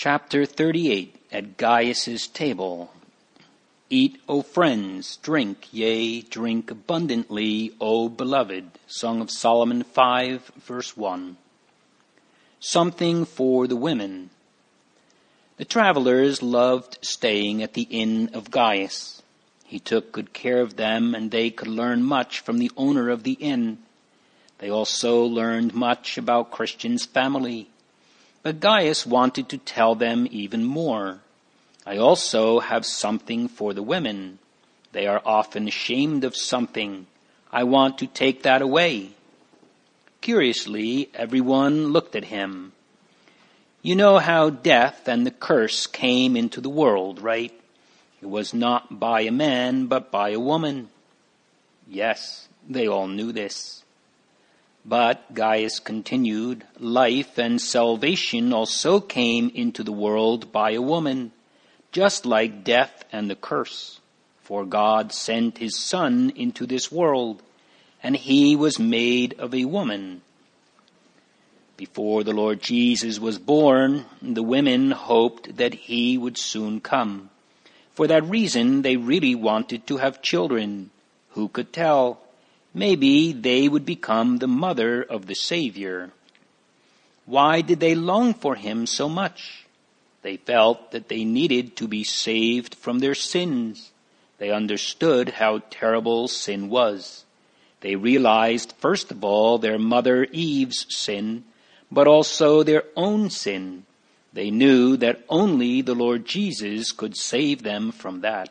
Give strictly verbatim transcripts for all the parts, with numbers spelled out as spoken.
Chapter thirty-eight. At Gaius's table. Eat, O friends, drink, yea, drink abundantly, O beloved. Song of Solomon five, verse one. Something for the women. The travelers loved staying at the inn of Gaius. He took good care of them, and they could learn much from the owner of the inn. They also learned much about Christian's family. But Gaius wanted to tell them even more. I also have something for the women. They are often ashamed of something. I want to take that away. Curiously, everyone looked at him. You know how death and the curse came into the world, right? It was not by a man, but by a woman. Yes, they all knew this. But, Gaius continued, life and salvation also came into the world by a woman, just like death and the curse. For God sent his Son into this world, and he was made of a woman. Before the Lord Jesus was born, the women hoped that he would soon come. For that reason, they really wanted to have children. Who could tell? Maybe they would become the mother of the Savior. Why did they long for him so much? They felt that they needed to be saved from their sins. They understood how terrible sin was. They realized, first of all, their mother Eve's sin, but also their own sin. They knew that only the Lord Jesus could save them from that.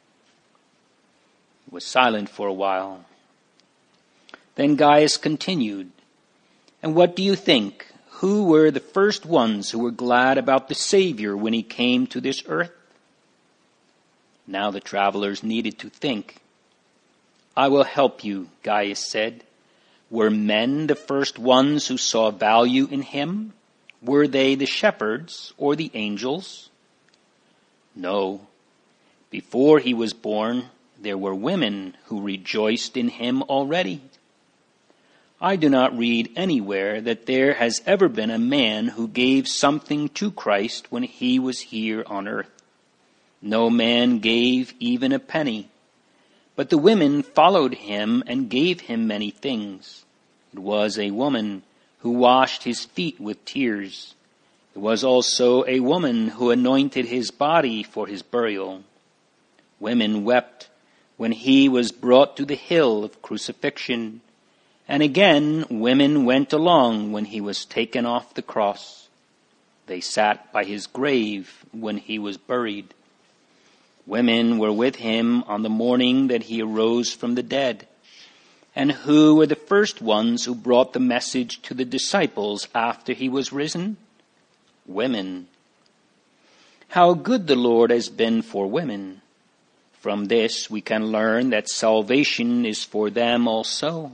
He was silent for a while. Then Gaius continued, and what do you think? Who were the first ones who were glad about the Savior when he came to this earth? Now the travelers needed to think. I will help you, Gaius said. Were men the first ones who saw value in him? Were they the shepherds or the angels? No. Before he was born, there were women who rejoiced in him already. I do not read anywhere that there has ever been a man who gave something to Christ when he was here on earth. No man gave even a penny. But the women followed him and gave him many things. It was a woman who washed his feet with tears. It was also a woman who anointed his body for his burial. Women wept when he was brought to the hill of crucifixion. And again, women went along when he was taken off the cross. They sat by his grave when he was buried. Women were with him on the morning that he arose from the dead. And who were the first ones who brought the message to the disciples after he was risen? Women. How good the Lord has been for women. From this we can learn that salvation is for them also.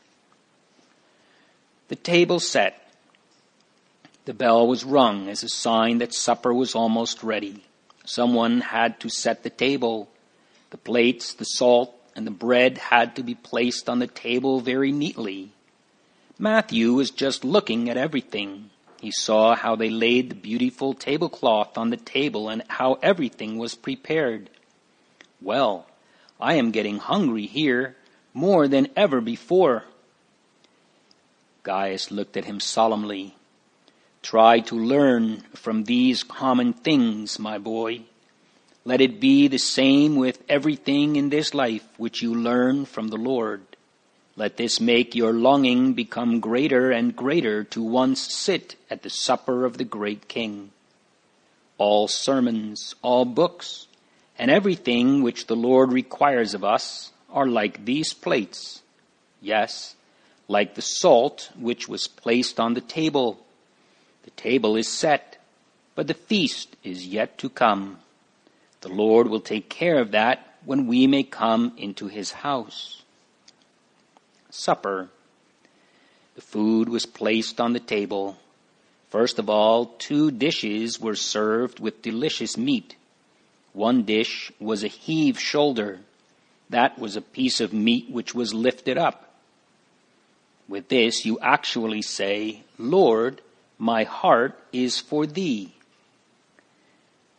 The table set. The bell was rung as a sign that supper was almost ready. Someone had to set the table. The plates, the salt, and the bread had to be placed on the table very neatly. Matthew was just looking at everything. He saw how they laid the beautiful tablecloth on the table and how everything was prepared. Well, I am getting hungry here more than ever before. Gaius looked at him solemnly. Try to learn from these common things, my boy. Let it be the same with everything in this life which you learn from the Lord. Let this make your longing become greater and greater to once sit at the supper of the great King. All sermons, all books, and everything which the Lord requires of us are like these plates. Yes, like the salt which was placed on the table. The table is set, but the feast is yet to come. The Lord will take care of that when we may come into his house. Supper. The food was placed on the table. First of all, two dishes were served with delicious meat. One dish was a heave shoulder. That was a piece of meat which was lifted up. With this you actually say, Lord, my heart is for thee.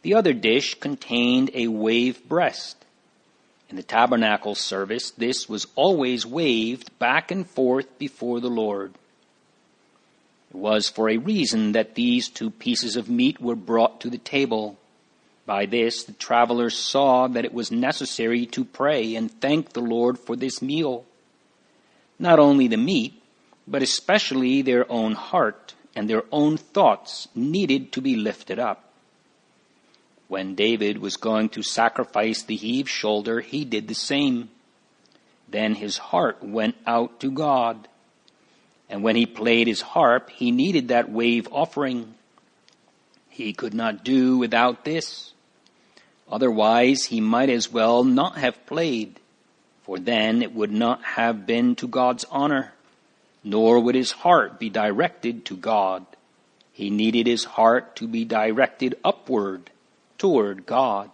The other dish contained a wave breast. In the tabernacle service, this was always waved back and forth before the Lord. It was for a reason that these two pieces of meat were brought to the table. By this, the travelers saw that it was necessary to pray and thank the Lord for this meal. Not only the meat, but especially their own heart and their own thoughts needed to be lifted up. When David was going to sacrifice the heave shoulder, he did the same. Then his heart went out to God. And when he played his harp, he needed that wave offering. He could not do without this. Otherwise, he might as well not have played, for then it would not have been to God's honor, nor would his heart be directed to God. He needed his heart to be directed upward toward God.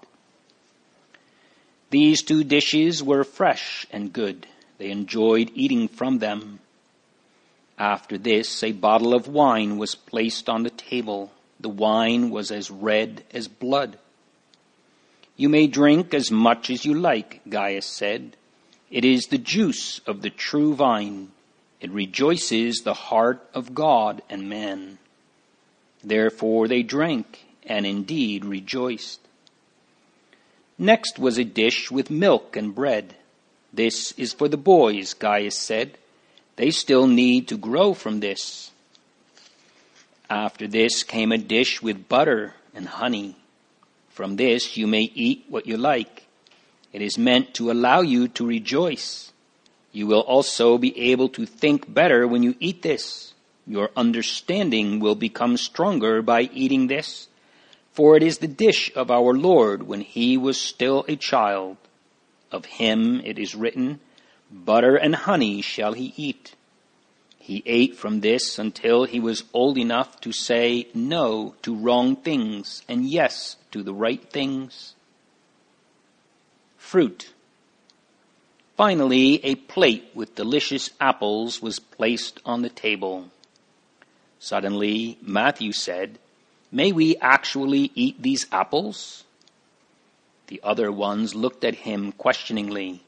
These two dishes were fresh and good. They enjoyed eating from them. After this, a bottle of wine was placed on the table. The wine was as red as blood. You may drink as much as you like, Gaius said. It is the juice of the true vine. It rejoices the heart of God and man. Therefore they drank, and indeed rejoiced. Next was a dish with milk and bread. This is for the boys, Gaius said. They still need to grow from this. After this came a dish with butter and honey. From this you may eat what you like. It is meant to allow you to rejoice. You will also be able to think better when you eat this. Your understanding will become stronger by eating this. For it is the dish of our Lord when he was still a child. Of him it is written, butter and honey shall he eat. He ate from this until he was old enough to say no to wrong things and yes to the right things. Fruit. Finally, a plate with delicious apples was placed on the table. Suddenly, Matthew said, "May we actually eat these apples?" The other ones looked at him questioningly.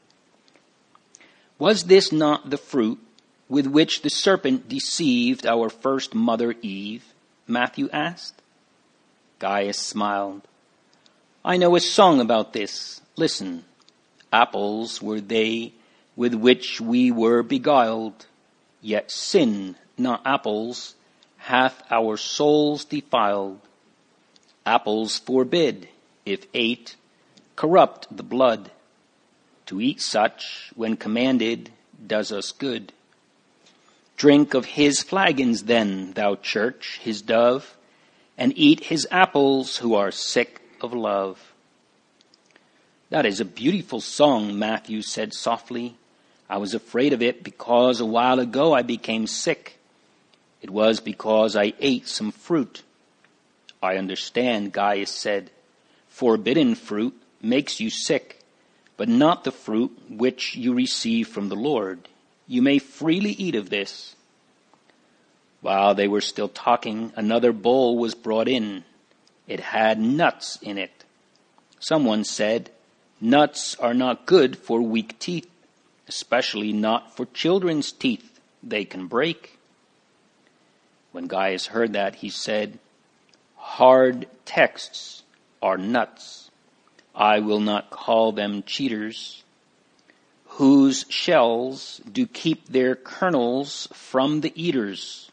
Was this not the fruit with which the serpent deceived our first mother Eve? Matthew asked. Gaius smiled. I know a song about this. Listen. Apples were they with which we were beguiled. Yet sin, not apples, hath our souls defiled. Apples forbid, if ate, corrupt the blood. To eat such, when commanded, does us good. Drink of his flagons then, thou church, his dove, and eat his apples who are sick of love. That is a beautiful song, Matthew said softly. I was afraid of it because a while ago I became sick. It was because I ate some fruit. I understand, Gaius said. Forbidden fruit makes you sick, but not the fruit which you receive from the Lord. You may freely eat of this. While they were still talking, another bowl was brought in. It had nuts in it. Someone said, nuts are not good for weak teeth, especially not for children's teeth. They can break. When Gaius heard that, he said, hard texts are nuts. I will not call them cheaters, whose shells do keep their kernels from the eaters.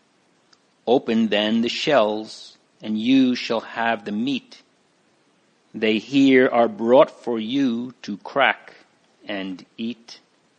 Open then the shells, and you shall have the meat. They here are brought for you to crack and eat.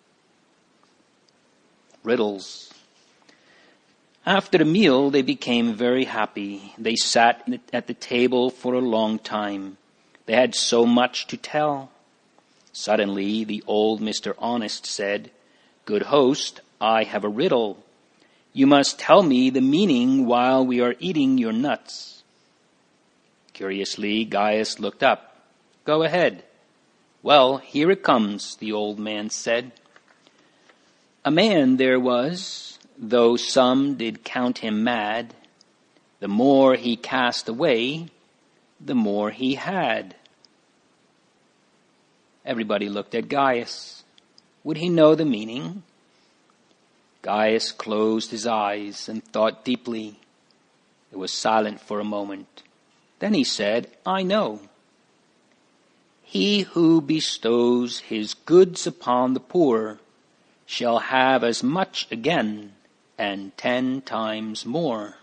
Riddles. After the meal, they became very happy. They sat at the table for a long time. They had so much to tell. Suddenly, the old Mister Honest said, Good host, I have a riddle. You must tell me the meaning while we are eating your nuts. Curiously, Gaius looked up. Go ahead. Well, here it comes, the old man said. A man there was, though some did count him mad. The more he cast away, the more he had. Everybody looked at Gaius. Would he know the meaning? Gaius closed his eyes and thought deeply. It was silent for a moment. Then he said, I know. He who bestows his goods upon the poor shall have as much again, and ten times more.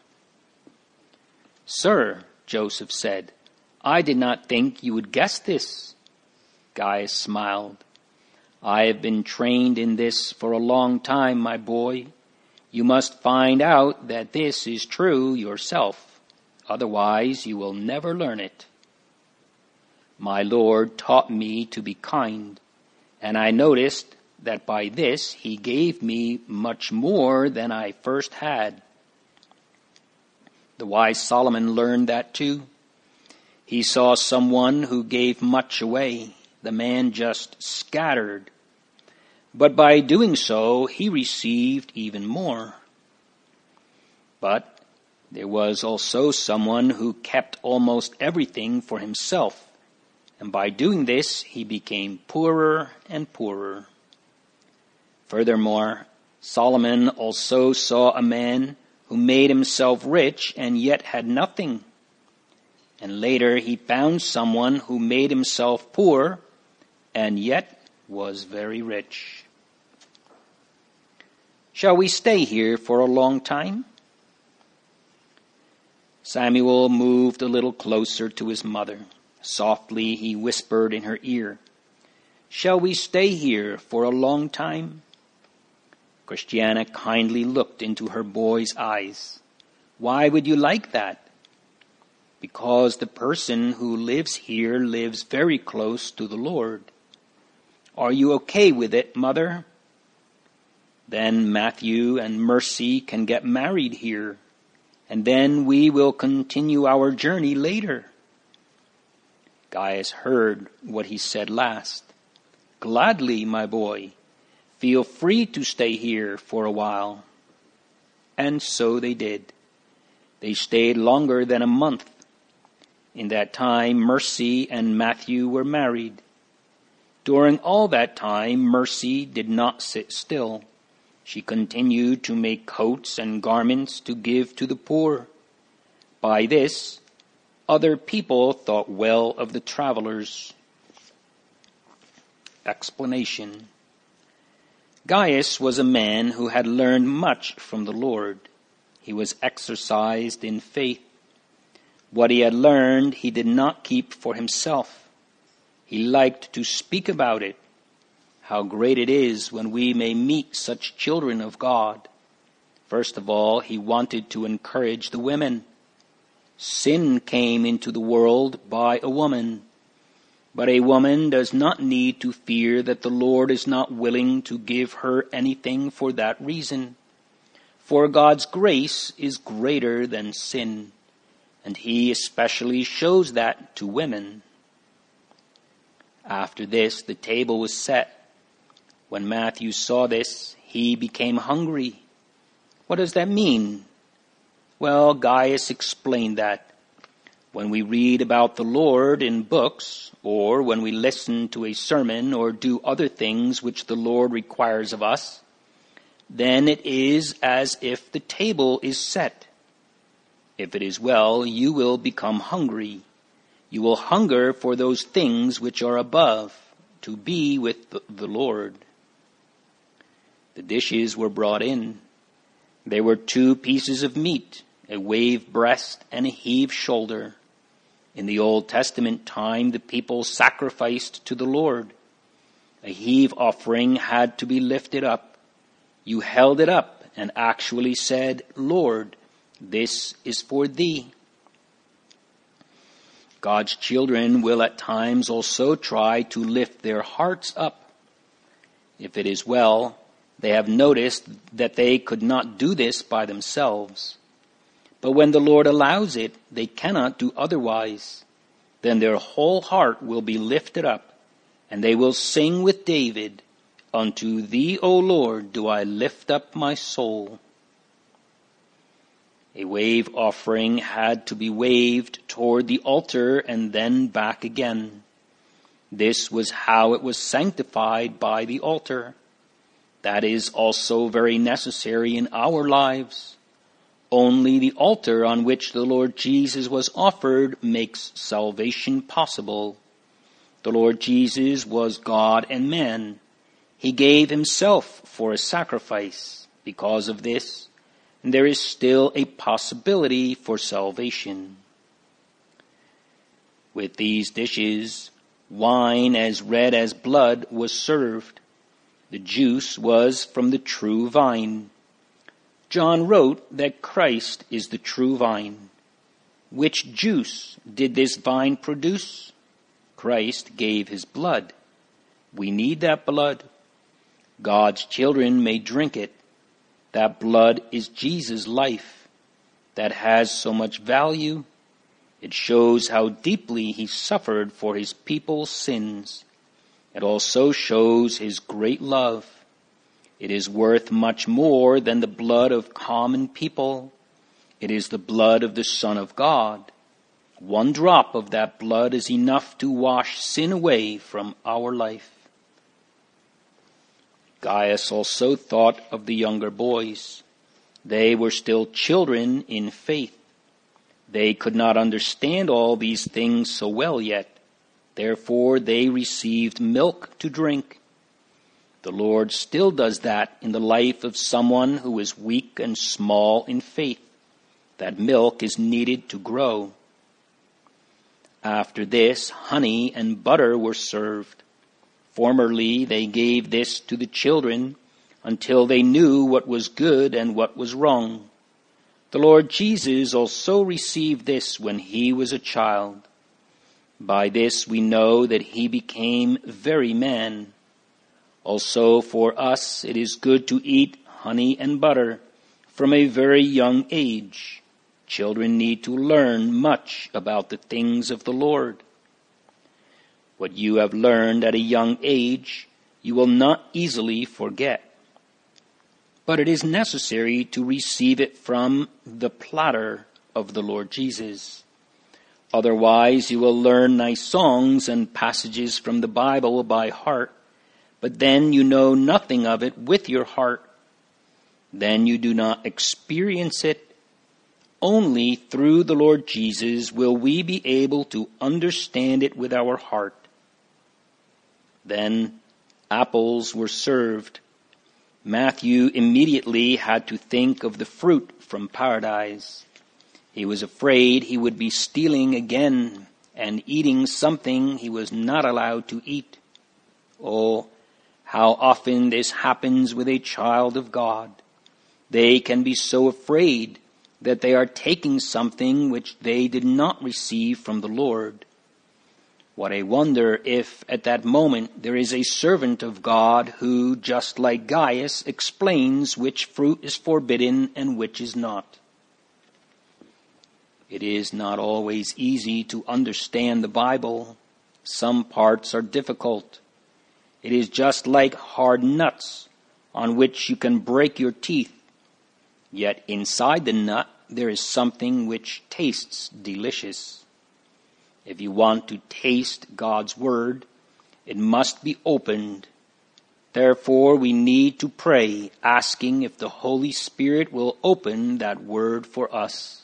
Sir, Joseph said, I did not think you would guess this. Gaius smiled. I have been trained in this for a long time, my boy. You must find out that this is true yourself. Otherwise, you will never learn it. My Lord taught me to be kind, and I noticed that by this he gave me much more than I first had. The wise Solomon learned that too. He saw someone who gave much away. The man just scattered. But by doing so, he received even more. But there was also someone who kept almost everything for himself. And by doing this, he became poorer and poorer. Furthermore, Solomon also saw a man who made himself rich and yet had nothing. And later he found someone who made himself poor and yet was very rich. Shall we stay here for a long time? Samuel moved a little closer to his mother. Softly he whispered in her ear, Shall we stay here for a long time? Christiana kindly looked into her boy's eyes. Why would you like that? Because the person who lives here lives very close to the Lord. Are you okay with it, Mother? Then Matthew and Mercy can get married here, and then we will continue our journey later. Gaius heard what he said last. Gladly, my boy. Feel free to stay here for a while. And so they did. They stayed longer than a month. In that time, Mercy and Matthew were married. During all that time, Mercy did not sit still. She continued to make coats and garments to give to the poor. By this, other people thought well of the travelers. Explanation. Gaius was a man who had learned much from the Lord. He was exercised in faith. What he had learned he did not keep for himself. He liked to speak about it. How great it is when we may meet such children of God. First of all, he wanted to encourage the women. Sin came into the world by a woman. But a woman does not need to fear that the Lord is not willing to give her anything for that reason. For God's grace is greater than sin, and he especially shows that to women. After this, the table was set. When Matthew saw this, he became hungry. What does that mean? Well, Gaius explained that. When we read about the Lord in books, or when we listen to a sermon or do other things which the Lord requires of us, then it is as if the table is set. If it is well, you will become hungry. You will hunger for those things which are above, to be with the Lord. The dishes were brought in. There were two pieces of meat, a wave breast and a heave shoulder. In the Old Testament time, the people sacrificed to the Lord. A heave offering had to be lifted up. You held it up and actually said, Lord, this is for thee. God's children will at times also try to lift their hearts up. If it is well, they have noticed that they could not do this by themselves. But when the Lord allows it, they cannot do otherwise. Then their whole heart will be lifted up, and they will sing with David, Unto thee, O Lord, do I lift up my soul. A wave offering had to be waved toward the altar and then back again. This was how it was sanctified by the altar. That is also very necessary in our lives. Only the altar on which the Lord Jesus was offered makes salvation possible. The Lord Jesus was God and man. He gave himself for a sacrifice. Because of this, there is still a possibility for salvation. With these dishes, wine as red as blood was served. The juice was from the true vine. John wrote that Christ is the true vine. Which juice did this vine produce? Christ gave his blood. We need that blood. God's children may drink it. That blood is Jesus' life. That has so much value. It shows how deeply he suffered for his people's sins. It also shows his great love. It is worth much more than the blood of common people. It is the blood of the Son of God. One drop of that blood is enough to wash sin away from our life. Gaius also thought of the younger boys. They were still children in faith. They could not understand all these things so well yet. Therefore they received milk to drink. The Lord still does that in the life of someone who is weak and small in faith. That milk is needed to grow. After this, honey and butter were served. Formerly they gave this to the children until they knew what was good and what was wrong. The Lord Jesus also received this when he was a child. By this we know that he became very man. Also for us it is good to eat honey and butter from a very young age. Children need to learn much about the things of the Lord. What you have learned at a young age, you will not easily forget. But it is necessary to receive it from the platter of the Lord Jesus. Otherwise, you will learn nice songs and passages from the Bible by heart, but then you know nothing of it with your heart. Then you do not experience it. Only through the Lord Jesus will we be able to understand it with our heart. Then apples were served. Matthew immediately had to think of the fruit from paradise. He was afraid he would be stealing again and eating something he was not allowed to eat. Oh, how often this happens with a child of God. They can be so afraid that they are taking something which they did not receive from the Lord. What a wonder if at that moment there is a servant of God who, just like Gaius, explains which fruit is forbidden and which is not. It is not always easy to understand the Bible. Some parts are difficult. It is just like hard nuts on which you can break your teeth. Yet inside the nut there is something which tastes delicious. If you want to taste God's word, it must be opened. Therefore, we need to pray, asking if the Holy Spirit will open that word for us.